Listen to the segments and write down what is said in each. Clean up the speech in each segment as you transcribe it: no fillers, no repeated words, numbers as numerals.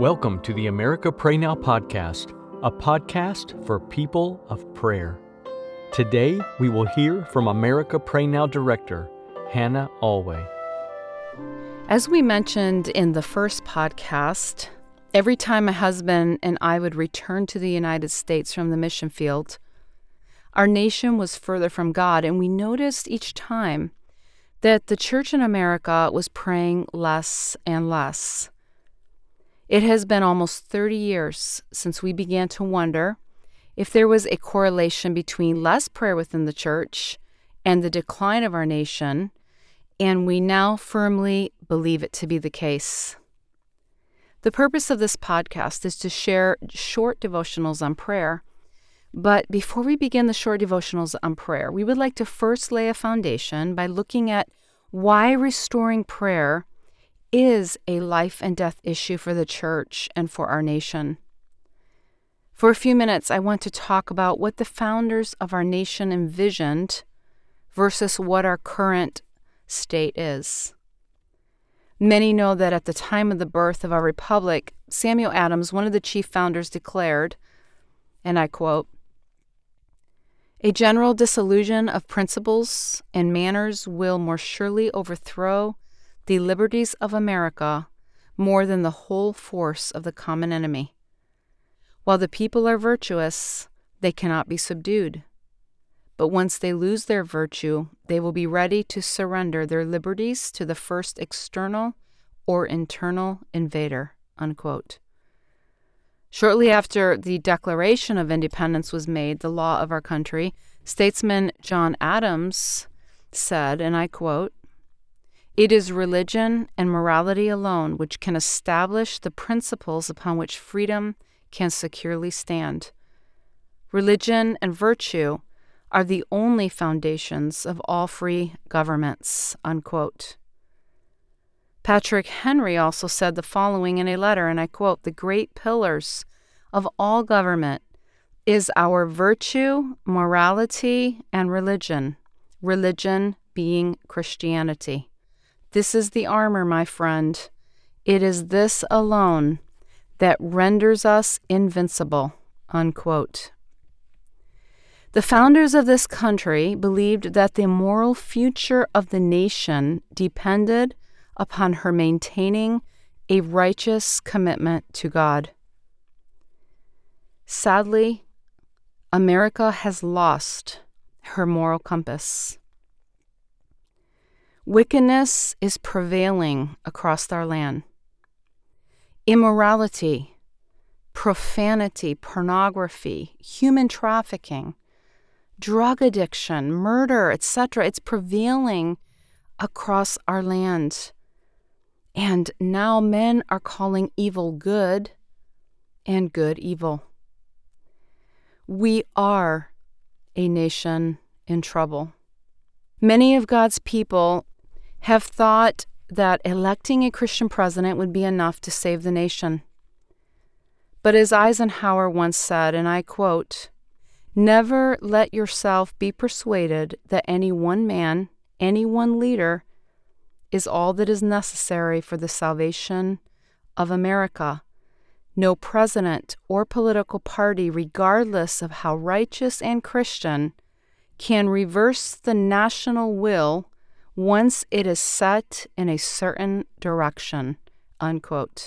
Welcome to the America Pray Now podcast, a podcast for people of prayer. Today, we will hear from America Pray Now Director, Hannah Alway. As we mentioned in the first podcast, every time my husband and I would return to the United States from the mission field, our nation was further from God, and we noticed each time that the church in America was praying less and less. It has been almost 30 years since we began to wonder if there was a correlation between less prayer within the church and the decline of our nation, and we now firmly believe it to be the case. The purpose of this podcast is to share short devotionals on prayer. But before we begin the short devotionals on prayer, we would like to first lay a foundation by looking at why restoring prayer is a life and death issue for the church and for our nation. For a few minutes, I want to talk about what the founders of our nation envisioned versus what our current state is. Many know that at the time of the birth of our republic, Samuel Adams, one of the chief founders, declared, and I quote, "A general dissolution of principles and manners will more surely overthrow the liberties of America more than the whole force of the common enemy. While the people are virtuous, they cannot be subdued. But once they lose their virtue, they will be ready to surrender their liberties to the first external or internal invader." Unquote. Shortly after the Declaration of Independence was made the law of our country, statesman John Adams said, and I quote, "It is religion and morality alone which can establish the principles upon which freedom can securely stand. Religion and virtue are the only foundations of all free governments." Unquote. Patrick Henry also said the following in a letter, and I quote, "The great pillars of all government is our virtue, morality, and religion being Christianity. This is the armor, my friend. It is this alone that renders us invincible." Unquote. The founders of this country believed that the moral future of the nation depended upon her maintaining a righteous commitment to God. Sadly, America has lost her moral compass. Wickedness is prevailing across our land. Immorality, profanity, pornography, human trafficking, drug addiction, murder, etc. It's prevailing across our land. And now men are calling evil good and good evil. We are a nation in trouble. Many of God's people have thought that electing a Christian president would be enough to save the nation. But as Eisenhower once said, and I quote, "Never let yourself be persuaded that any one man, any one leader, is all that is necessary for the salvation of America. No president or political party, regardless of how righteous and Christian, can reverse the national will once it is set in a certain direction." Unquote.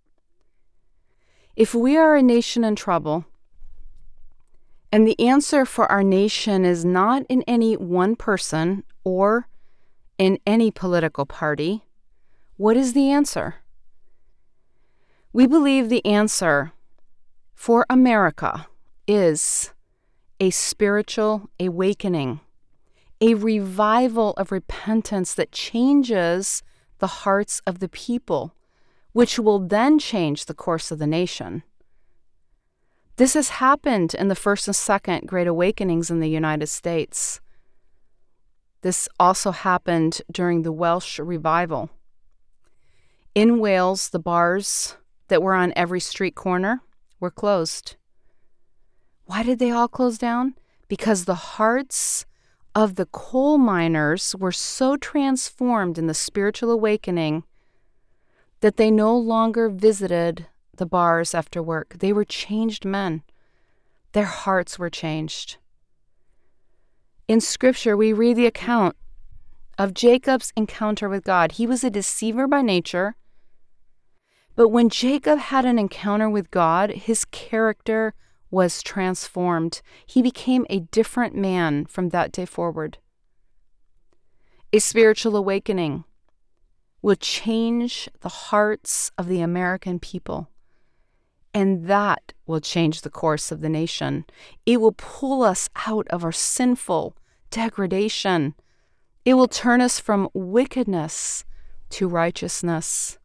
If we are a nation in trouble, and the answer for our nation is not in any one person or in any political party, what is the answer? We believe the answer for America is a spiritual awakening, a revival of repentance that changes the hearts of the people, which will then change the course of the nation. This has happened in the First and Second Great Awakenings in the United States. This also happened during the Welsh Revival. In Wales, the bars that were on every street corner were closed. Why did they all close down? Because the hearts of the coal miners were so transformed in the spiritual awakening that they no longer visited the bars after work. They were changed men. Their hearts were changed. In Scripture, we read the account of Jacob's encounter with God. He was a deceiver by nature, but when Jacob had an encounter with God, his character was transformed. He became a different man from that day forward. A spiritual awakening will change the hearts of the American people, and that will change the course of the nation. It will pull us out of our sinful degradation. It will turn us from wickedness to righteousness.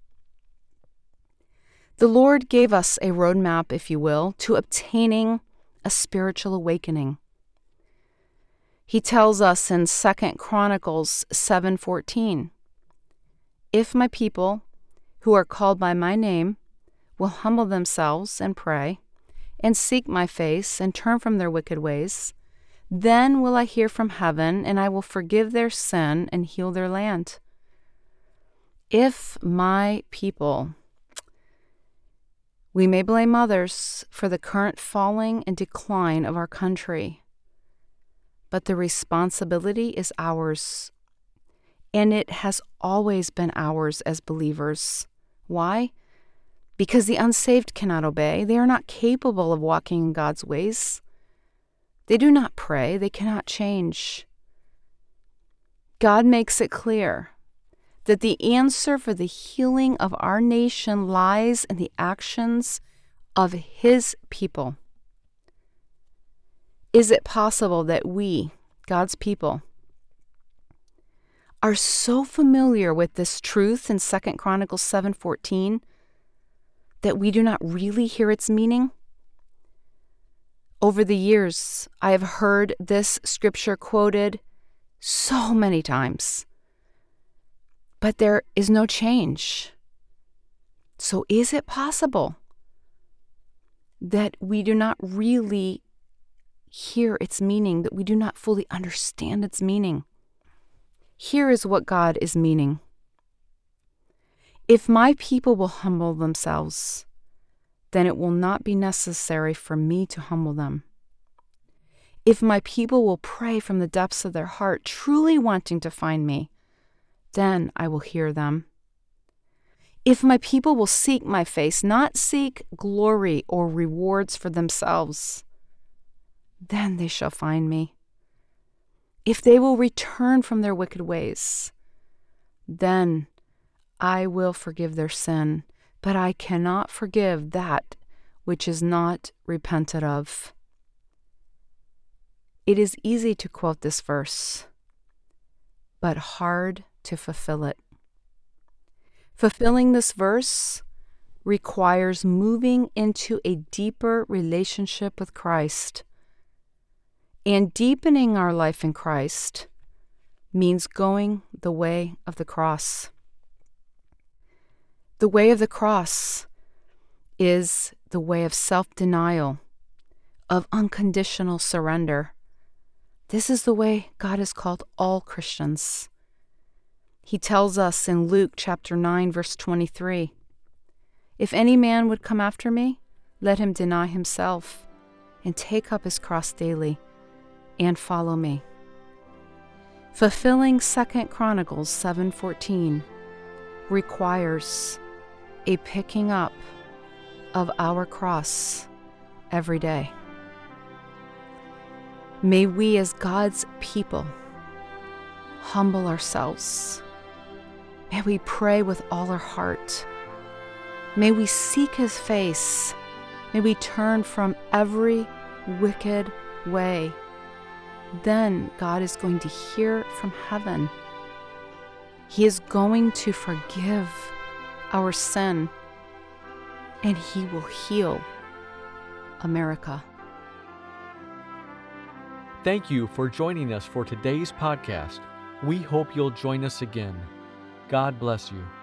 The Lord gave us a roadmap, if you will, to obtaining a spiritual awakening. He tells us in 2 Chronicles 7:14, "If my people, who are called by my name, will humble themselves and pray, and seek my face, and turn from their wicked ways, then will I hear from heaven, and I will forgive their sin and heal their land." If my people. We may blame others for the current falling and decline of our country, but the responsibility is ours, and it has always been ours as believers. Why? Because the unsaved cannot obey. They are not capable of walking in God's ways. They do not pray. They cannot change. God makes it clear that the answer for the healing of our nation lies in the actions of His people. Is it possible that we, God's people, are so familiar with this truth in 2 Chronicles 7:14 that we do not really hear its meaning? Over the years, I have heard this scripture quoted so many times, but there is no change. So is it possible that we do not really hear its meaning, that we do not fully understand its meaning? Here is what God is meaning. If my people will humble themselves, then it will not be necessary for me to humble them. If my people will pray from the depths of their heart, truly wanting to find me, then I will hear them. If my people will seek my face, not seek glory or rewards for themselves, then they shall find me. If they will return from their wicked ways, then I will forgive their sin, but I cannot forgive that which is not repented of. It is easy to quote this verse, but hard to fulfill it. Fulfilling this verse requires moving into a deeper relationship with Christ. And deepening our life in Christ means going the way of the cross. The way of the cross is the way of self-denial, of unconditional surrender. This is the way God has called all Christians. He tells us in Luke chapter 9, verse 23, "If any man would come after me, let him deny himself and take up his cross daily and follow me." Fulfilling 2 Chronicles 7:14 requires a picking up of our cross every day. May we as God's people humble ourselves. May we pray with all our heart. May we seek His face. May we turn from every wicked way. Then God is going to hear from heaven. He is going to forgive our sin, and He will heal America. Thank you for joining us for today's podcast. We hope you'll join us again. God bless you.